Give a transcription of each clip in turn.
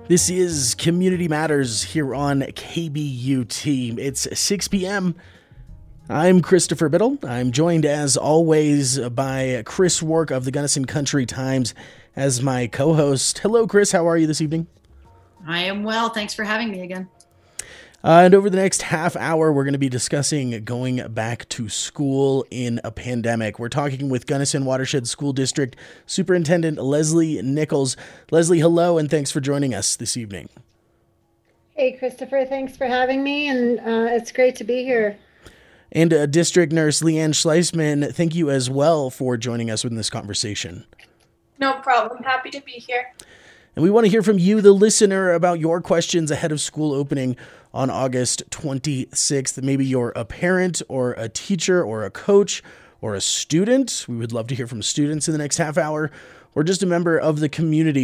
This is Community Matters here on KBUT. It's 6 p.m. I'm Christopher Biddle. I'm joined as always by Chris Rourke of the Gunnison Country Times as my co-host. Hello, Chris. How are you this evening? I am well. Thanks for having me again. And over the next half hour, we're going to be discussing going back to school in a pandemic. We're talking with Gunnison Watershed School District Superintendent Leslie Nichols. Leslie, hello, and thanks for joining us this evening. Hey, Christopher, thanks for having me, and it's great to be here. And District Nurse Leanne Schleisman, thank you as well for joining us in this conversation. No problem. Happy to be here. And we want to hear from you, the listener, about your questions ahead of school opening on August 26th. Maybe you're a parent or a teacher or a coach or a student. We would love to hear from students in the next half hour, or just a member of the community.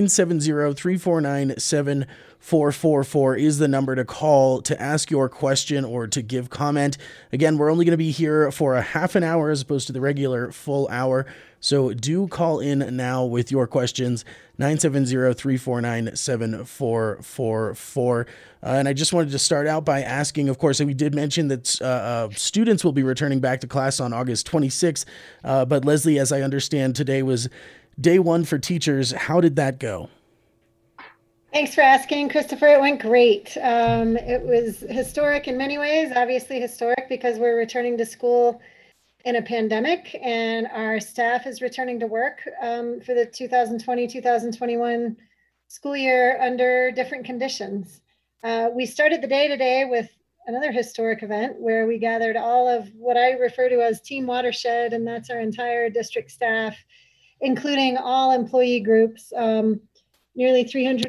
970-349-7444 is the number to call to ask your question or to give comment. Again, we're only going to be here for a half an hour as opposed to the regular full hour. So do call in now with your questions, 970-349-7444. And I just wanted to start out by asking, of course, we did mention that students will be returning back to class on August 26th. But Leslie, as I understand, today was day one for teachers. How did that go? Thanks for asking, Christopher. It went great. It was historic in many ways, obviously historic because we're returning to school in a pandemic and our staff is returning to work for the 2020-2021 school year under different conditions. We started the day today with another historic event where we gathered all of what I refer to as Team Watershed, and that's our entire district staff, including all employee groups, nearly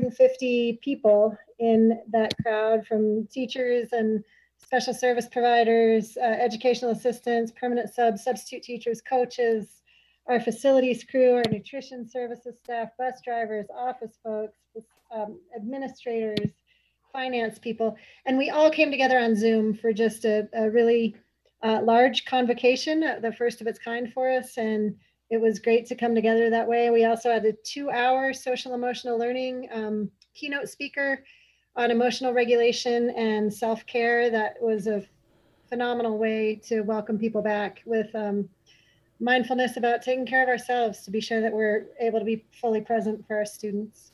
350 people in that crowd, from teachers and special service providers, educational assistants, permanent subs, substitute teachers, coaches, our facilities crew, our nutrition services staff, bus drivers, office folks, administrators, finance people. And we all came together on Zoom for just a really large convocation, the first of its kind for us. And it was great to come together that way. We also had a 2-hour social emotional learning keynote speaker on emotional regulation and self-care. That was a phenomenal way to welcome people back with mindfulness about taking care of ourselves to be sure that we're able to be fully present for our students.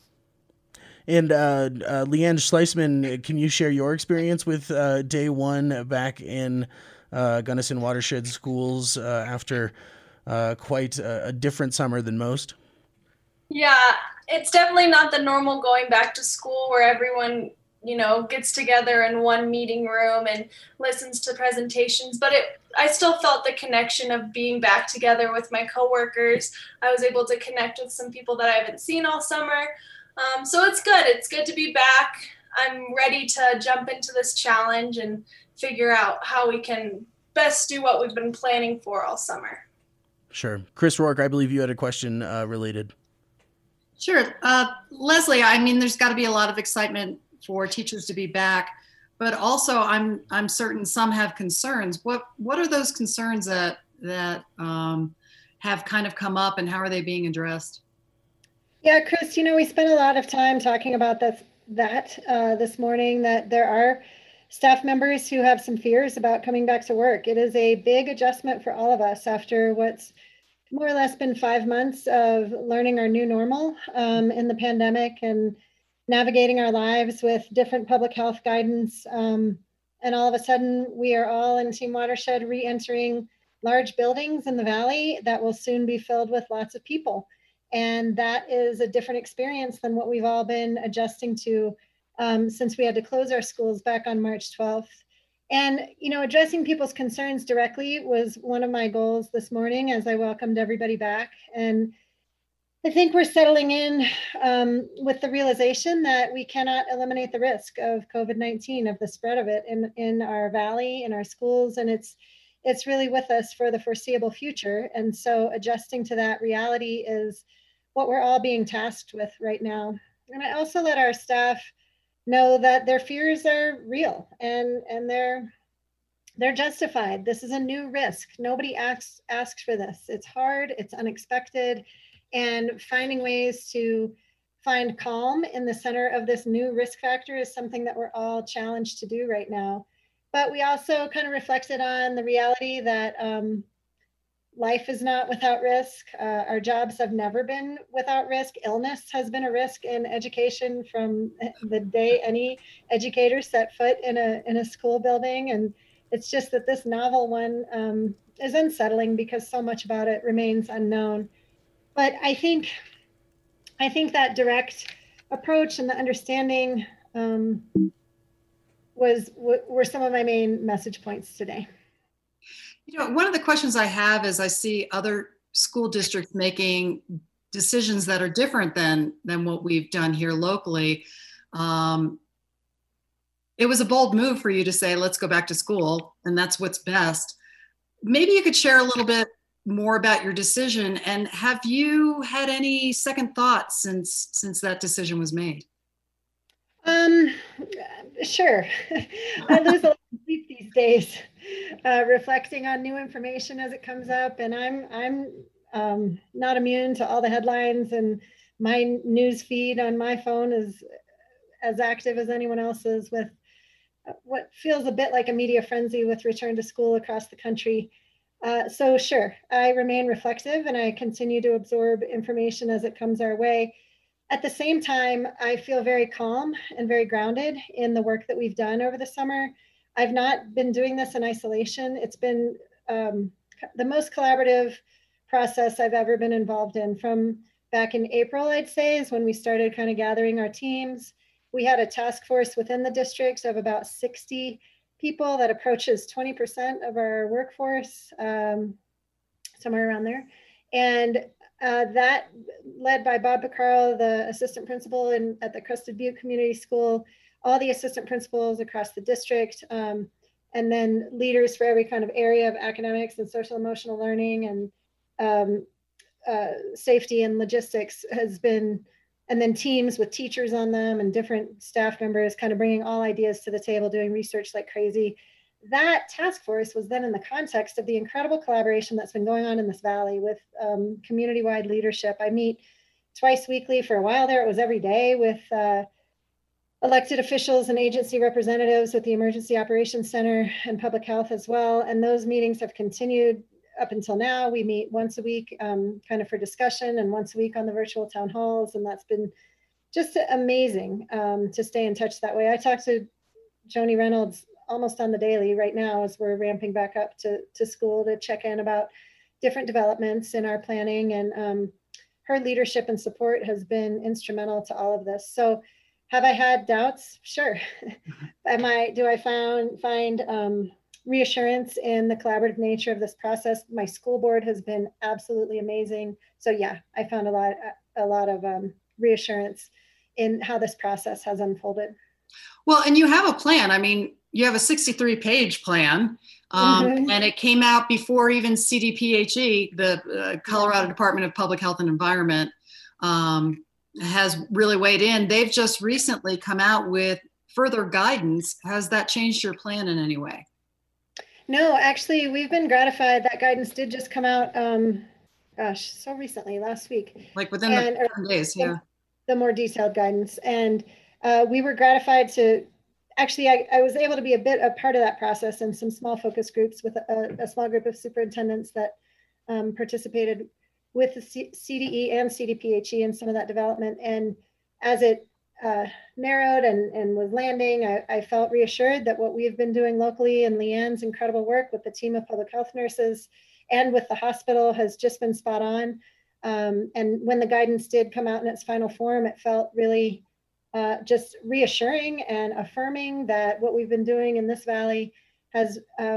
And Leanne Schleisman, can you share your experience with day one back in Gunnison Watershed Schools after quite a different summer than most? Yeah, it's definitely not the normal going back to school where everyone, gets together in one meeting room and listens to presentations. But I still felt the connection of being back together with my coworkers. I was able to connect with some people that I haven't seen all summer. So it's good. It's good to be back. I'm ready to jump into this challenge and figure out how we can best do what we've been planning for all summer. Sure. Chris Rourke, I believe you had a question related. Sure. Leslie, there's got to be a lot of excitement for teachers to be back, but also I'm certain some have concerns. What are those concerns that have kind of come up, and how are they being addressed? Yeah, Chris, we spent a lot of time talking about this morning, that there are staff members who have some fears about coming back to work. It is a big adjustment for all of us after what's more or less been 5 months of learning our new normal in the pandemic and navigating our lives with different public health guidance. And all of a sudden, we are all in Team Watershed re-entering large buildings in the Valley that will soon be filled with lots of people. And that is a different experience than what we've all been adjusting to since we had to close our schools back on March 12th. And, addressing people's concerns directly was one of my goals this morning as I welcomed everybody back. And I think we're settling in with the realization that we cannot eliminate the risk of COVID-19, of the spread of it in our Valley, in our schools, and it's really with us for the foreseeable future. And so adjusting to that reality is what we're all being tasked with right now. And I also let our staff know that their fears are real and they're justified. This is a new risk. Nobody asks for this. It's hard, it's unexpected, and finding ways to find calm in the center of this new risk factor is something that we're all challenged to do right now. But we also kind of reflected on the reality that life is not without risk. Our jobs have never been without risk. Illness has been a risk in education from the day any educator set foot in a school building. And it's just that this novel one is unsettling because so much about it remains unknown. But I think that direct approach and the understanding were some of my main message points today. You know, one of the questions I have is I see other school districts making decisions that are different than what we've done here locally. It was a bold move for you to say, let's go back to school, and that's what's best. Maybe you could share a little bit more about your decision, and have you had any second thoughts since that decision was made? Sure. I lose a lot of sleep these days, reflecting on new information as it comes up, and I'm not immune to all the headlines, and my news feed on my phone is as active as anyone else's with what feels a bit like a media frenzy with return to school across the country. So sure, I remain reflective and I continue to absorb information as it comes our way. At the same time, I feel very calm and very grounded in the work that we've done over the summer. I've not been doing this in isolation. It's been the most collaborative process I've ever been involved in. From back in April, I'd say, is when we started kind of gathering our teams. We had a task force within the district of about 60 people that approaches 20% of our workforce, somewhere around there. And that led by Bob Picaro, the assistant principal at the Crested Butte Community School, all the assistant principals across the district, and then leaders for every kind of area of academics and social emotional learning and safety and logistics has been, and then teams with teachers on them and different staff members kind of bringing all ideas to the table, doing research like crazy. That task force was then in the context of the incredible collaboration that's been going on in this valley with community-wide leadership. I meet twice weekly. For a while there, it was every day with elected officials and agency representatives with the Emergency Operations Center and Public Health as well. And those meetings have continued up until now. We meet once a week kind of for discussion and once a week on the virtual town halls. And that's been just amazing to stay in touch that way. I talk to Joni Reynolds almost on the daily right now as we're ramping back up to school to check in about different developments in our planning. And her leadership and support has been instrumental to all of this. So have I had doubts? Sure. Do I find reassurance in the collaborative nature of this process? My school board has been absolutely amazing. So yeah, I found a lot of reassurance in how this process has unfolded. Well, and you have a plan. I mean, you have a 63-page plan, and it came out before even CDPHE, the Colorado Department of Public Health and Environment, has really weighed in. They've just recently come out with further guidance. Has that changed your plan in any way? No, actually, we've been gratified. That guidance did just come out, so recently, last week. Like within the 10 days, yeah. The more detailed guidance. And we were gratified to, actually, I was able to be a part of that process in some small focus groups with a small group of superintendents that participated with the CDE and CDPHE in some of that development. And as it narrowed and was landing, I felt reassured that what we've been doing locally and Leanne's incredible work with the team of public health nurses and with the hospital has just been spot on. And when the guidance did come out in its final form, it felt really just reassuring and affirming that what we've been doing in this valley has,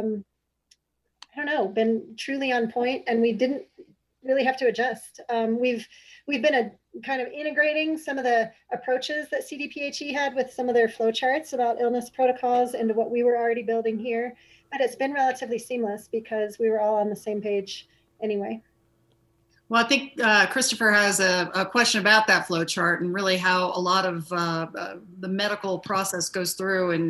been truly on point, and we didn't really have to adjust. We've been kind of integrating some of the approaches that CDPHE had with some of their flow charts about illness protocols into what we were already building here, but it's been relatively seamless because we were all on the same page anyway. Well, I think Christopher has a question about that flow chart and really how a lot of the medical process goes through. And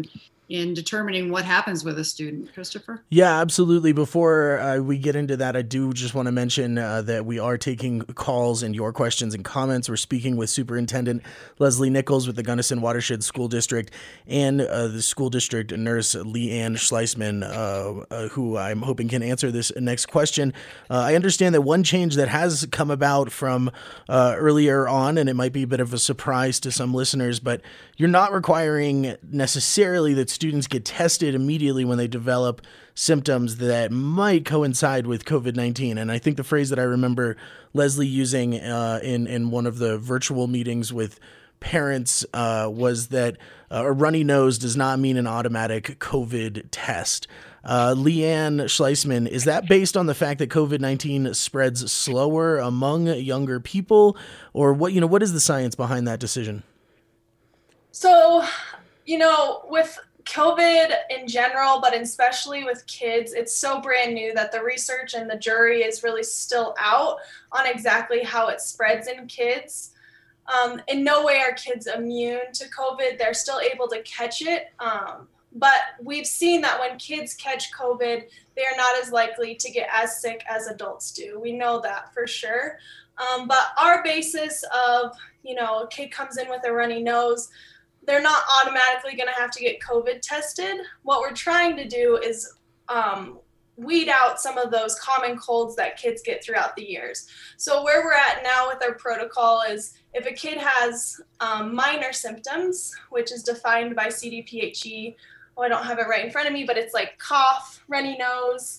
in determining what happens with a student. Christopher? Yeah, absolutely. Before we get into that, I do just want to mention that we are taking calls and your questions and comments. We're speaking with Superintendent Leslie Nichols with the Gunnison Watershed School District and the school district nurse Leanne Schleisman, who I'm hoping can answer this next question. I understand that one change that has come about from earlier on, and it might be a bit of a surprise to some listeners, but you're not requiring necessarily that students get tested immediately when they develop symptoms that might coincide with COVID-19. And I think the phrase that I remember Leslie using in one of the virtual meetings with parents was that a runny nose does not mean an automatic COVID test. Leanne Schleisman, is that based on the fact that COVID-19 spreads slower among younger people, or what is the science behind that decision? So, with COVID in general, but especially with kids, it's so brand new that the research and the jury is really still out on exactly how it spreads in kids. In no way are kids immune to COVID. They're still able to catch it. But we've seen that when kids catch COVID, they are not as likely to get as sick as adults do. We know that for sure. But our basis of, a kid comes in with a runny nose, they're not automatically going to have to get COVID tested. What we're trying to do is weed out some of those common colds that kids get throughout the years. So where we're at now with our protocol is if a kid has minor symptoms, which is defined by CDPHE, I don't have it right in front of me, but it's like cough, runny nose,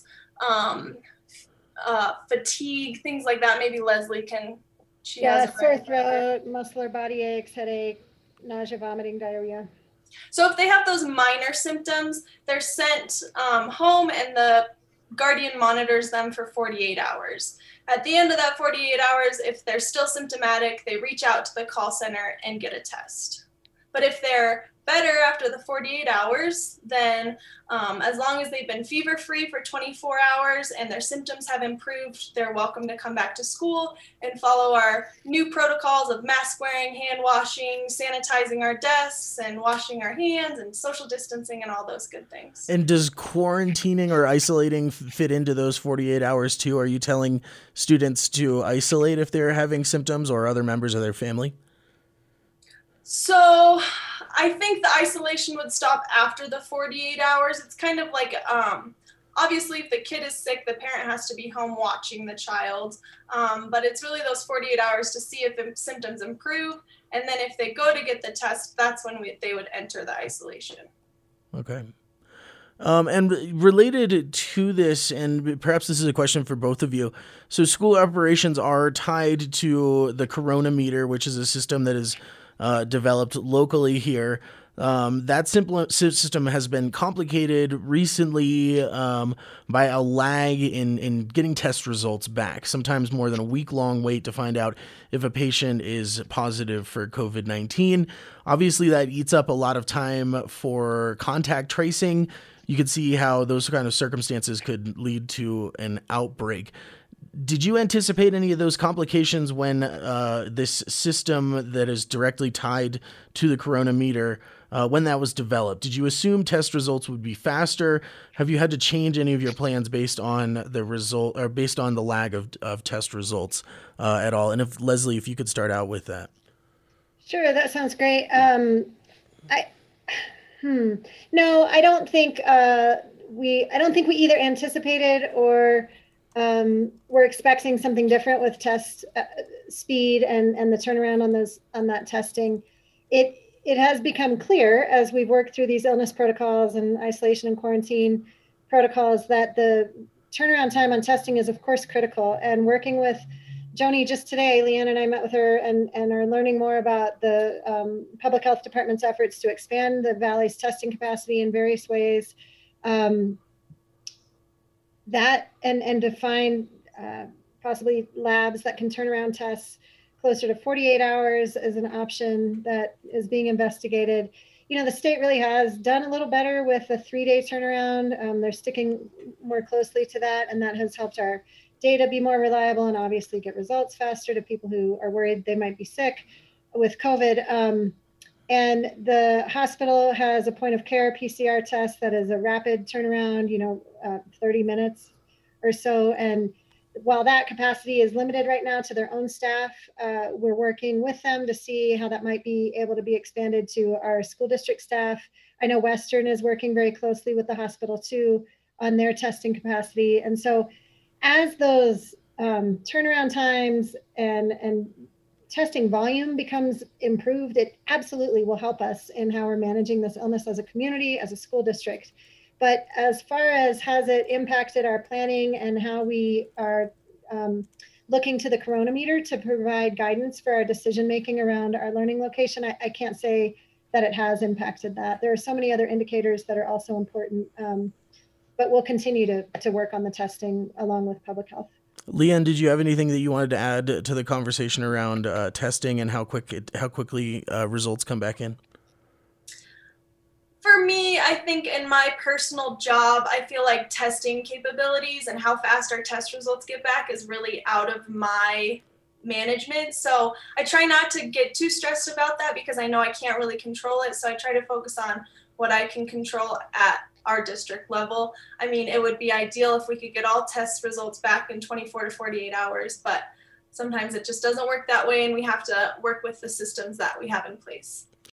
fatigue, things like that. Maybe Leslie can. Sore throat, muscular body aches, headache, nausea, vomiting, diarrhea. So if they have those minor symptoms, they're sent home and the guardian monitors them for 48 hours. At the end of that 48 hours, if they're still symptomatic, they reach out to the call center and get a test. But if they're better after the 48 hours, then as long as they've been fever-free for 24 hours and their symptoms have improved, they're welcome to come back to school and follow our new protocols of mask wearing, hand washing, sanitizing our desks, and washing our hands, and social distancing, and all those good things. And does quarantining or isolating fit into those 48 hours too? Are you telling students to isolate if they're having symptoms or other members of their family? So I think the isolation would stop after the 48 hours. It's kind of like, obviously if the kid is sick, the parent has to be home watching the child. But it's really those 48 hours to see if the symptoms improve. And then if they go to get the test, that's when they would enter the isolation. Okay. And related to this, and perhaps this is a question for both of you. So school operations are tied to the Corona meter, which is a system that is developed locally here. That system has been complicated recently by a lag in getting test results back, sometimes more than a week-long wait to find out if a patient is positive for COVID-19. Obviously, that eats up a lot of time for contact tracing. You could see how those kind of circumstances could lead to an outbreak. Did you anticipate any of those complications when this system that is directly tied to the Corona meter, when that was developed? Did you assume test results would be faster? Have you had to change any of your plans based on the result or based on the lag of test results at all? And if Leslie, if you could start out with that. Sure, that sounds great. No, I don't think we either anticipated or we're expecting something different with test speed and the turnaround on that testing. It has become clear as we've worked through these illness protocols and isolation and quarantine protocols that the turnaround time on testing is of course critical. And working with Joni just today, Leanne and I met with her and are learning more about the public health department's efforts to expand the Valley's testing capacity in various ways. That and to find possibly labs that can turn around tests closer to 48 hours as an option that is being investigated. The state really has done a little better with a 3-day turnaround. They're sticking more closely to that, and that has helped our data be more reliable and obviously get results faster to people who are worried they might be sick with COVID. And the hospital has a point of care PCR test that is a rapid turnaround, 30 minutes or so. And while that capacity is limited right now to their own staff, we're working with them to see how that might be able to be expanded to our school district staff. I know Western is working very closely with the hospital too on their testing capacity. And so as those turnaround times and testing volume becomes improved, it absolutely will help us in how we're managing this illness as a community, as a school district. But as far as has it impacted our planning and how we are looking to the Coronameter to provide guidance for our decision-making around our learning location, I can't say that it has impacted that. There are so many other indicators that are also important, but we'll continue to work on the testing along with public health. Leanne, did you have anything that you wanted to add to the conversation around testing and how quickly results come back in? For me, I think in my personal job, I feel like testing capabilities and how fast our test results get back is really out of my management. So I try not to get too stressed about that because I know I can't really control it. So I try to focus on what I can control at our district level. I mean, it would be ideal if we could get all test results back in 24 to 48 hours, but sometimes it just doesn't work that way and we have to work with the systems that we have in place.